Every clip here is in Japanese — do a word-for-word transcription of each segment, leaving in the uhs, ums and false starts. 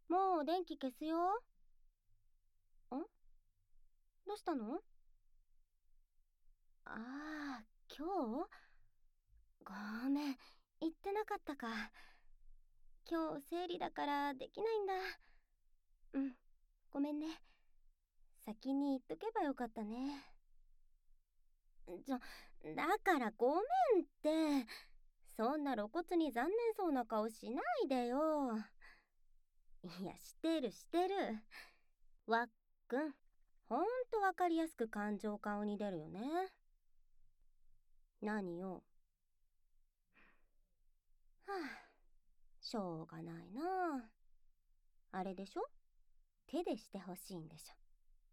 もう電気消すよ。ん？どうしたの？ああ、今日？ごめん、言ってなかったか。今日生理だからできないんだ。うん、ごめんね。先に言っとけばよかったね。ちょ、だからごめんって。そんな露骨に残念そうな顔しないでよ。いや、してるしてる。わっくん、ほんとわかりやすく感情顔に出るよね。何よ。はあ、しょうがないな。あれでしょ？手でしてほしいんでしょ。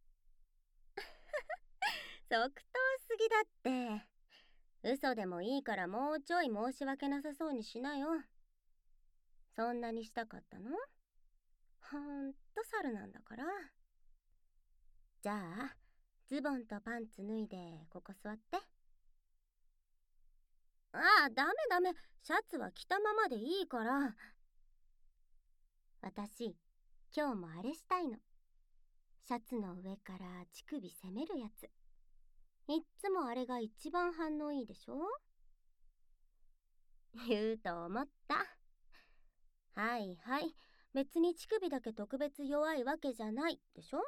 即答すぎだって。嘘でもいいからもうちょい申し訳なさそうにしなよ。そんなにしたかったの？ほんと猿なんだから。じゃあ、ズボンとパンツ脱いでここ座って。ああ、ダメダメ。シャツは着たままでいいから。私、今日もあれしたいの。シャツの上から乳首攻めるやつ。いっつもあれが一番反応いいでしょ？言うと思った。はいはい。別に乳首だけ特別弱いわけじゃないでしょ？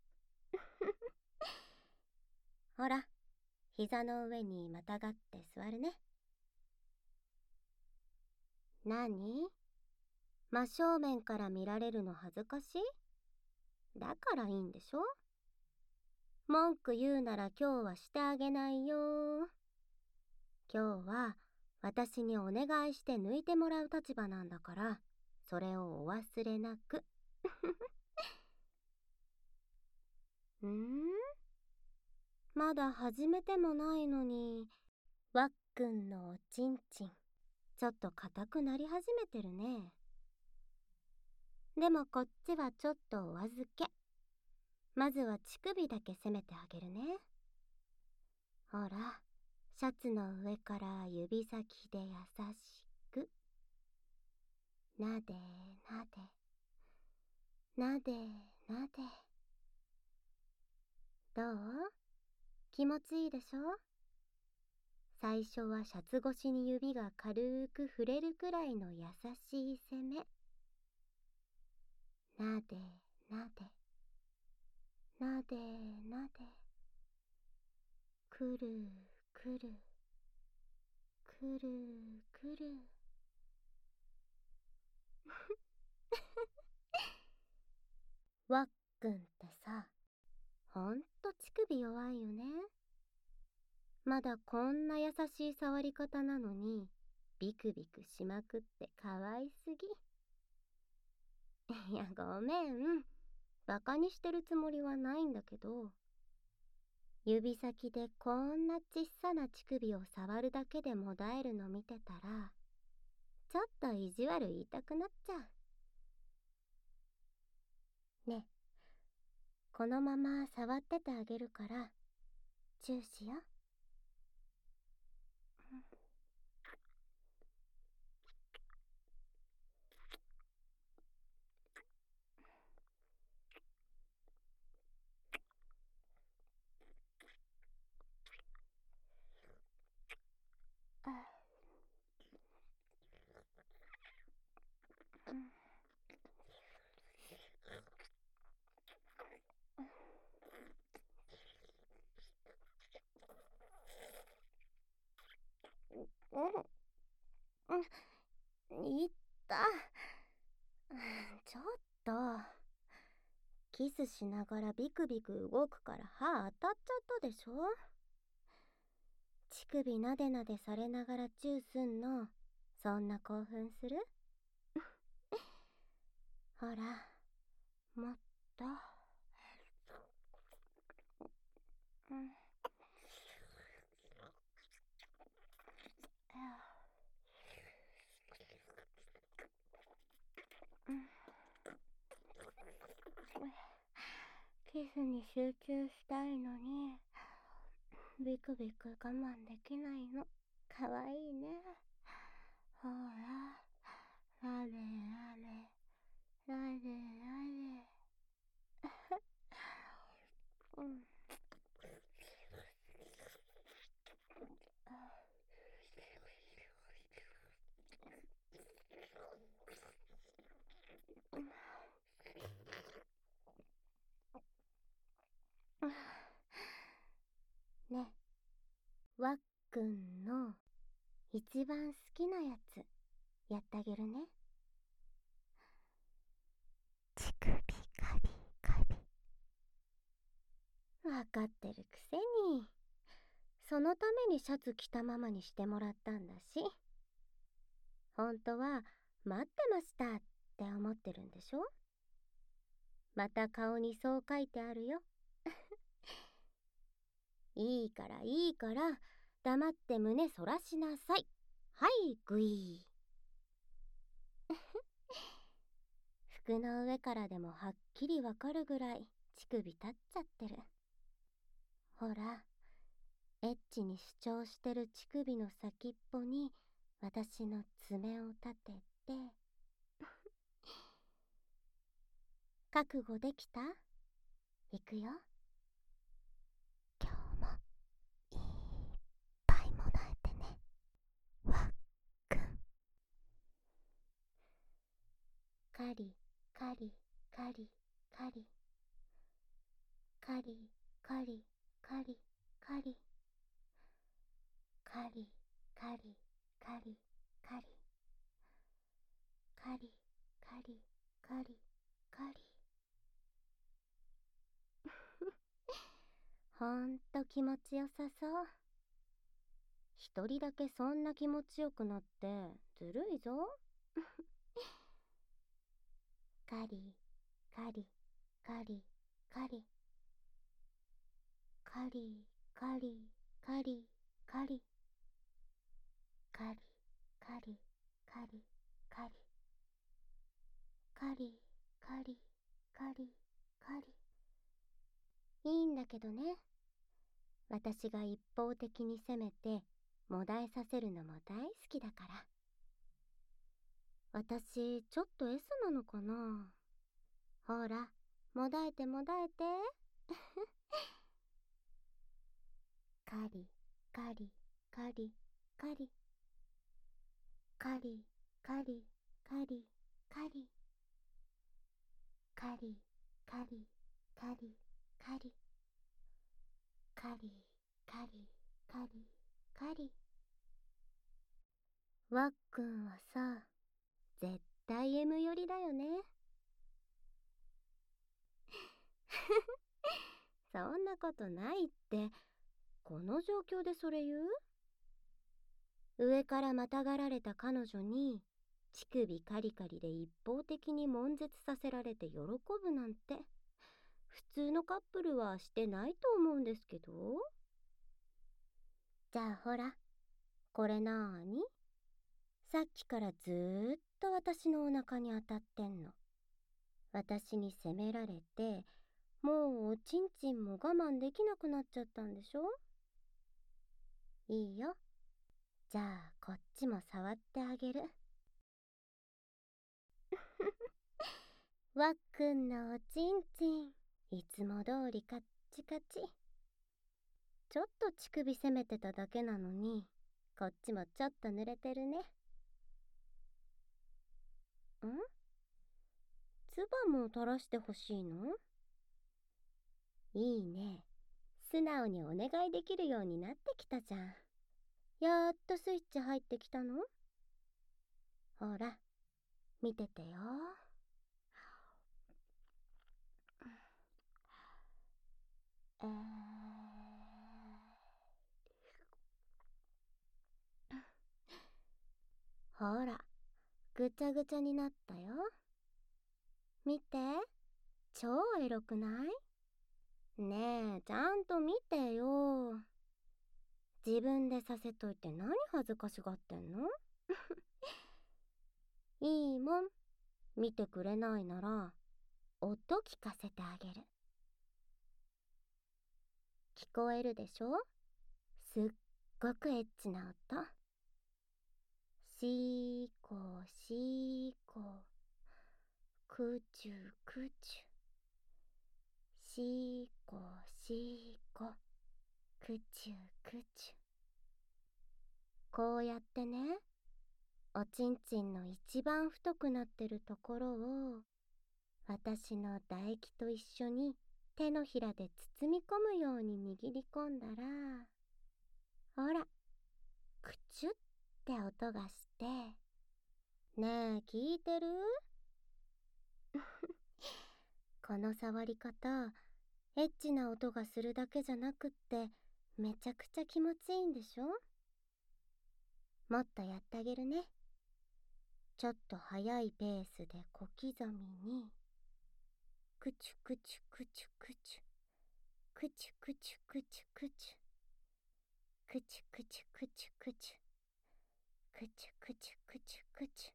ほら、膝の上にまたがって座るね。何？真正面から見られるの恥ずかしい？だからいいんでしょ？文句言うなら今日はしてあげないよ。今日は私にお願いして抜いてもらう立場なんだから、それをお忘れなく。んー？まだ始めてもないのに、わっくんのおちんちん、ちょっと硬くなり始めてるね。でもこっちはちょっとお預け。まずは乳首だけ攻めてあげるね。ほら、シャツの上から指先で優しく。なでなで。なでなで。どう？気持ちいいでしょ？最初はシャツ越しに指が軽く触れるくらいの優しい攻め。なでなで。なでなで。くるくる。くるくる。わっくんってさ、ほんと乳首弱いよね。まだこんな優しい触り方なのに、ビクビクしまくってかわいすぎ。いや、ごめん。バカにしてるつもりはないんだけど、指先でこんなちっさな乳首を触るだけでもだえるの見てたら、ちょっと意地悪言いたくなっちゃう。ね、このまま触っててあげるから、チューしよ。うん、うん、いった。ちょっと。キスしながらビクビク動くから歯当たっちゃったでしょ？乳首なでなでされながらチューすんの、そんな興奮する？ほら、もっと。うん。キスに集中したいのに、ビクビク我慢できないの。かわいいね。ほら、なでなで、なでくんの一番好きなやつやってあげるね。乳首カリカリ。わかってるくせに。そのためにシャツ着たままにしてもらったんだし。本当は待ってましたって思ってるんでしょ。また顔にそう書いてあるよ。いいからいいから黙って胸そらしなさい。はいグイー。服の上からでもはっきりわかるぐらい乳首立っちゃってる。ほら、エッチに主張してる乳首の先っぽに私の爪を立てて。覚悟できた？いくよ。今日もいっぱいもらえてね、わっくん。カリカリカリカリカリカリカリカリカリカリカリカリカリカリカリカリ。ほんと気持ちよさそう。一人だけそんな気持ちよくなってずるいぞ。カリカリカリカリカリカリカリカリカリカリカリカリカリカリカリカリ。いいんだけどね。私が一方的に攻めてもだえさせるのも大好きだから。私ちょっと S なのかな。ほら、もだえてもだえて。カリカリカリカリカリカリカリカリカリカリカリカリカリカリカリカリ。わっくんはさ、絶対 エム 寄りだよね。そんなことないって。この状況でそれ言う？上からまたがられた彼女に乳首カリカリで一方的に悶絶させられて喜ぶなんて普通のカップルはしてないと思うんですけど。じゃあほら、これなーに？さっきからずーっと私のお腹に当たってんの。私に責められて、もうおちんちんも我慢できなくなっちゃったんでしょ？いいよ。じゃあこっちも触ってあげる。わっくんのおちんちん、いつも通りカッチカチ。ちょっと乳首攻めてただけなのに、こっちもちょっと濡れてるね。ん？唾も垂らしてほしいの？いいね。素直にお願いできるようになってきたじゃん。やっとスイッチ入ってきたの？ほら、見ててよ。えー、ほら、ぐちゃぐちゃになったよ。見て、超エロくない？ねえ、ちゃんと見てよ。自分でさせといて何恥ずかしがってんの？いいもん。見てくれないなら、音聞かせてあげる。聞こえるでしょ？すっごくエッチな音。しーこしーこ。くちゅくちゅ。しーこしーこ。くちゅくちゅ。こうやってね、おちんちんの一番太くなってるところを私の唾液と一緒に手のひらで包み込むように握り込んだら、ほら、 クチュって音がして、ねえ聞いてる？この触り方、エッチな音がするだけじゃなくってめちゃくちゃ気持ちいいんでしょ？もっとやってあげるね。ちょっと速いペースで小刻みに、クチュクチュクチュクチュ、クチュクチュクチュクチュ、クチュクチュクチュクチュ、クチュクチュクチュクチ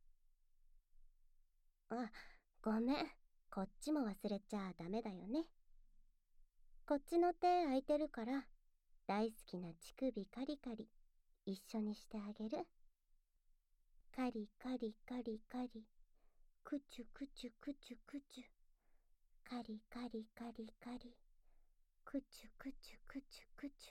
ュ。あ、ごめん、こっちも忘れちゃダメだよね。こっちの手空いてるから、大好きな乳首カリカリ一緒にしてあげる。カリカリカリカリ、クチュクチュクチュクチュ、カリカリカリカリ、クチュクチュクチュクチ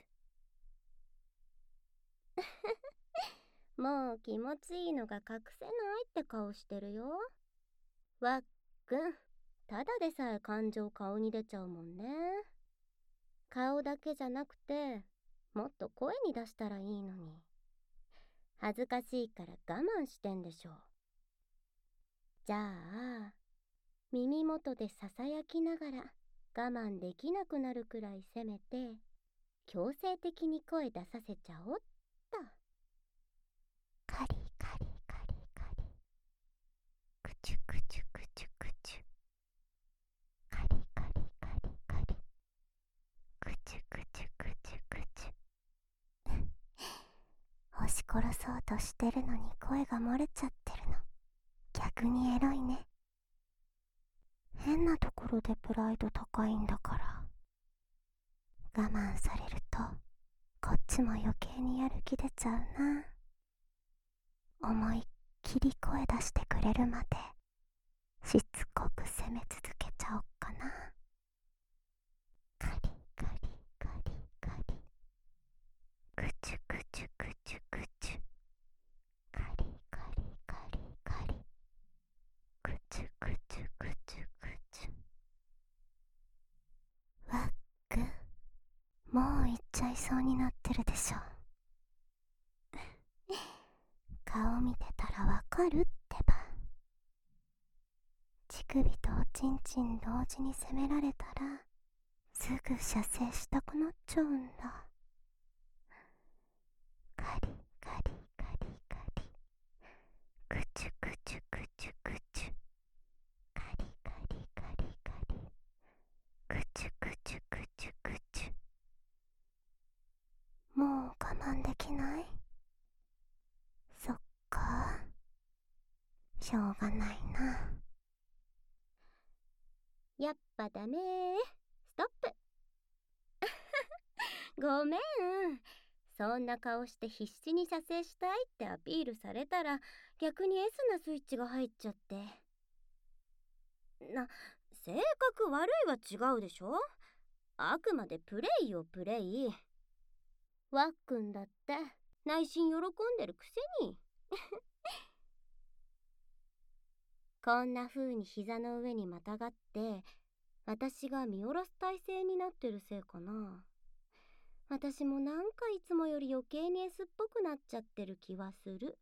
ュ。もう気持ちいいのが隠せないって顔してるよ。わっくん、ただでさえ感情顔に出ちゃうもんね。顔だけじゃなくて、もっと声に出したらいいのに。恥ずかしいから我慢してんでしょ。じゃあ、耳元でささやきながら我慢できなくなるくらいせめて、強制的に声出させちゃおっと。カリカリカリカリ、クチュクチュクチュクチュ、カリカリカリカリ、クチュクチュクチュクチュ。押し殺そうとしてるのに声が漏れちゃってるの、逆にエロいね。変なところでプライド高いんだから。我慢されるとこっちも余計にやる気出ちゃうな。思いっきり声出してくれるまでしつこく責め続けちゃおっかな。カリカリカリカリ、クチュクチュクチュクチュ、カリカリカリカリ、クチュクチュクチュクチュ。わっく、もう行っちゃいそうになってるでしょ。顔見てたらわかるってば。乳首とおちんちん同時に責められたらすぐ射精したくなっちゃうんだ。カリカリカリカリ、クチュクチュクチュクチュ、カリカリカリカリ、クチュクチュクチュクチュ。もう我慢できない？そっか、しょうがないな。やっぱダメー。ストップ。ごめん。そんな顔して必死に射精したいってアピールされたら逆に S なスイッチが入っちゃって。な、性格悪いは違うでしょ。あくまでプレイよプレイ。わっくんだって内心喜んでるくせに。こんな風に膝の上にまたがって私が見下ろす体勢になってるせいかな。私もなんかいつもより余計に S っぽくなっちゃってる気はする。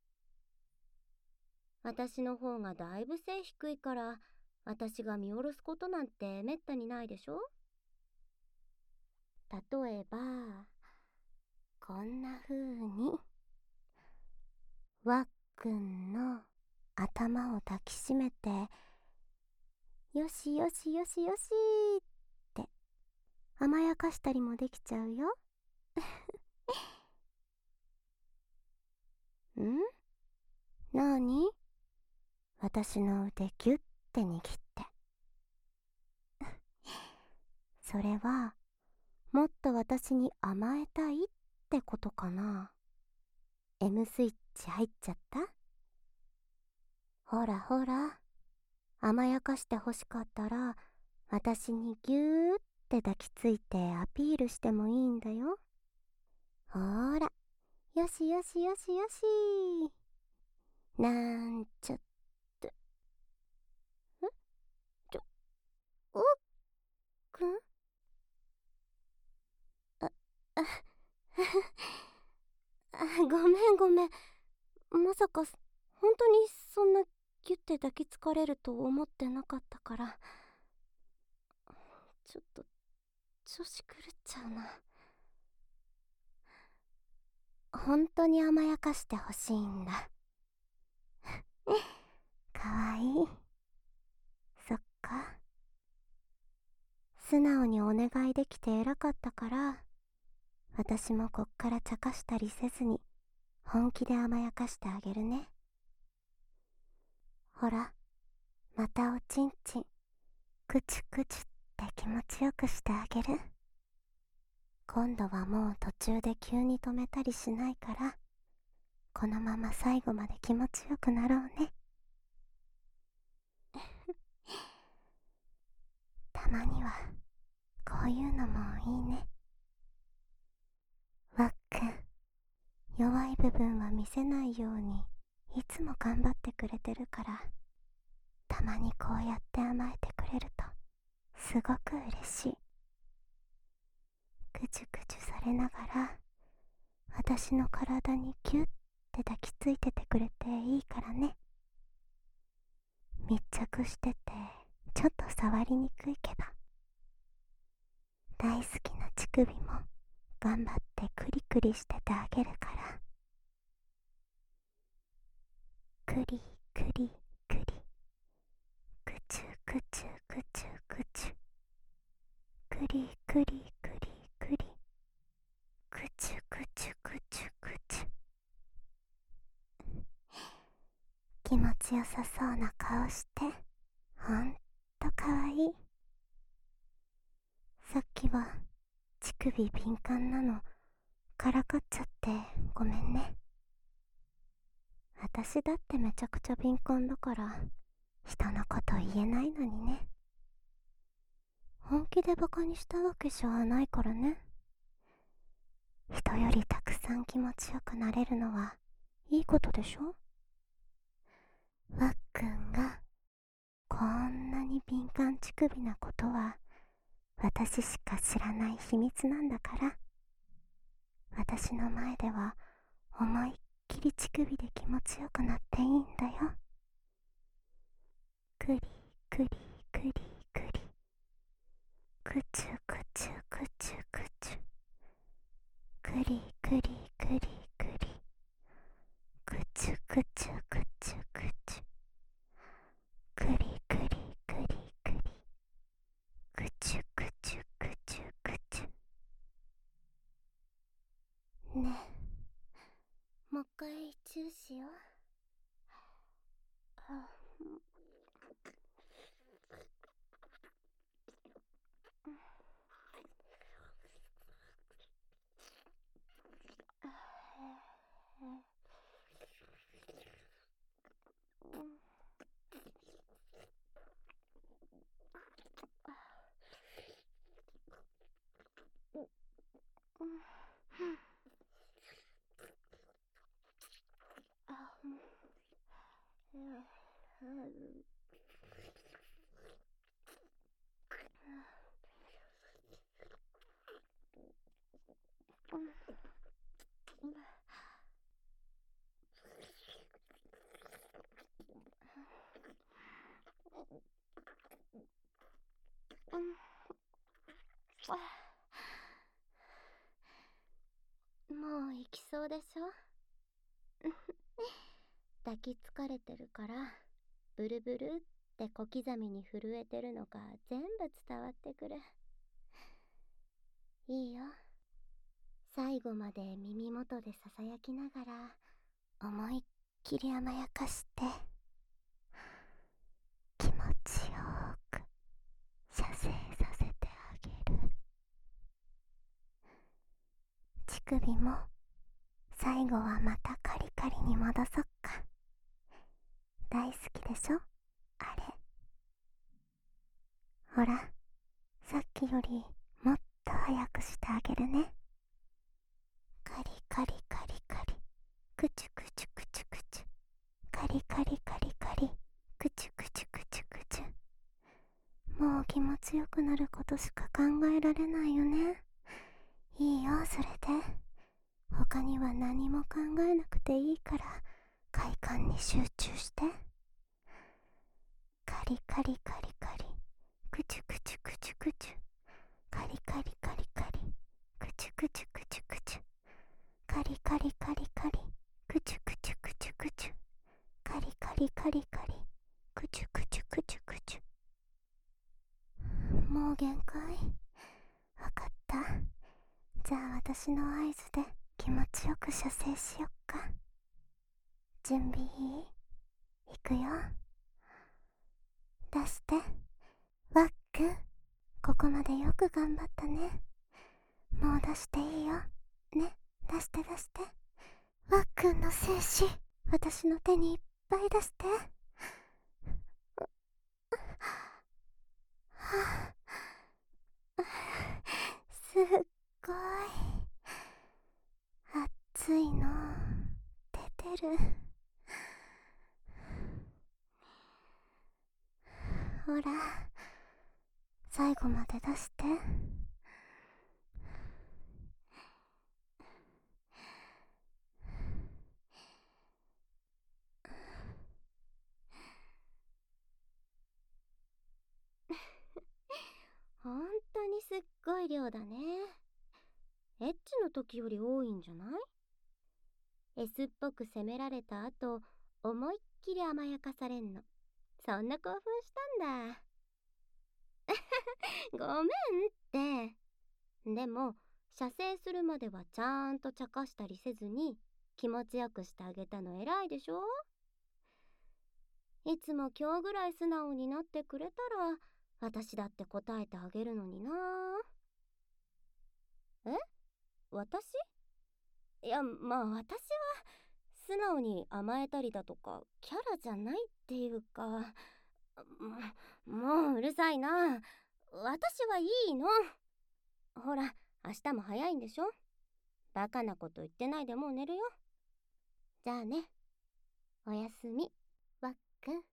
私の方がだいぶ背低いから私が見下ろすことなんてめったにないでしょ。例えばこんな風にわっくんの頭を抱きしめてよしよしよしよしって甘やかしたりもできちゃうよ。ん？なに？私の腕ギュッて握って。それはもっと私に甘えたいってことかな。 M スイッチ入っちゃった？ほらほら、甘やかしてほしかったら私にギューって抱きついてアピールしてもいいんだよ。ほーら、よしよしよしよし。なんちゃって。ん？ちょ、おっくん？あ、あ、あ、 ごめんごめん。まさか本当にそんなギュッて抱きつかれると思ってなかったから、ちょっと調子狂っちゃうな。本当に甘やかしてほしいんだ。かわいい。そっか。素直にお願いできて偉かったから、私もこっから茶化したりせずに本気で甘やかしてあげるね。ほら、またおちんちんクチュクチュって気持ちよくしてあげる。今度はもう途中で急に止めたりしないから、このまま最後まで気持ちよくなろうね。たまにはこういうのもいいね。わっくん、弱い部分は見せないようにいつも頑張ってくれてるから、たまにこうやって甘えてくれるとすごく嬉しい。ぐちゅぐちゅされながら私の体にキュッて抱きついててくれていいからね。密着しててちょっと触りにくいけど、大好きな乳首も頑張ってクリクリしててあげるから。クリクリクリ、クチュクチュクチュクチュ、クリクリクリクリ、クチュクチュクチュクチュ。気持ちよさそうな顔してほんとかわいい。さっきは乳首敏感なのからかっちゃってごめんね。私だってめちゃくちゃ敏感だから人のこと言えないのにね。本気でバカにしたわけじゃないからね。人よりたくさん気持ちよくなれるのはいいことでしょ。わっくんがこんなに敏感乳首なことは私しか知らない秘密なんだから、私の前では思いっきり乳首で気持ちよくなっていいんだよ。クリクリクリクリ、クチュクチュクチュクチュ、クリクリクリクリ、クチュクチュクチュクチュ、クリクリクリクリ、クチュクチュクチュクチュ。ねえ、もう一回チューしよう。あ、もう行きそうでしょ。抱きつかれてるからブルブルって小刻みに震えてるのが全部伝わってくる。いいよ、最後まで耳元でささやきながら思いっきり甘やかして気持ちよく射精させてあげる。乳首も最後はまたカリカリに戻そっか。大好きでしょあれ。ほら、さっきよりもっと早くしてあげるね。カリカリカリカリ、クチュクチュクチュクチュ、カリカリカリカリ、クチュクチュクチュクチュ。もう気持ちよくなることしか考えられないよね。いいよ、それで他には何も考えなくていいから快感に集中して。カリカリカリカリ、クチュクチュクチュクチュ、カリカリカリカリ、クチュクチュクチュクチュ、カリカリカリカリ、クチュクチュクチュクチュ、カリカリカリカリ、クチュクチュクチュクチュ。もう限界。わかった。じゃあ私の合図で気持ちよく射精しよっか。準備いい？いくよ。出して。ワックン、ここまでよく頑張ったね。もう出していいよ。ね、出して出して。ワックンの精子、私の手にいっぱい出して。はあ、すっごい熱いの出てる。ほら、最後まで出して。ほんとにすっごい量だね。エッチの時より多いんじゃない？ S っぽく責められた後、思いっきり甘やかされんの。そんな興奮したんだ。ごめんって。でも、射精するまではちゃんと茶化したりせずに気持ちよくしてあげたの偉いでしょ？いつも今日ぐらい素直になってくれたら私だって答えてあげるのにな。え？私？いや、まあ私は素直に甘えたりだとかキャラじゃないっていうか、ももううるさいな。私はいいの。ほら、明日も早いんでしょ？バカなこと言ってないでもう寝るよ。じゃあね、おやすみ、ワックン。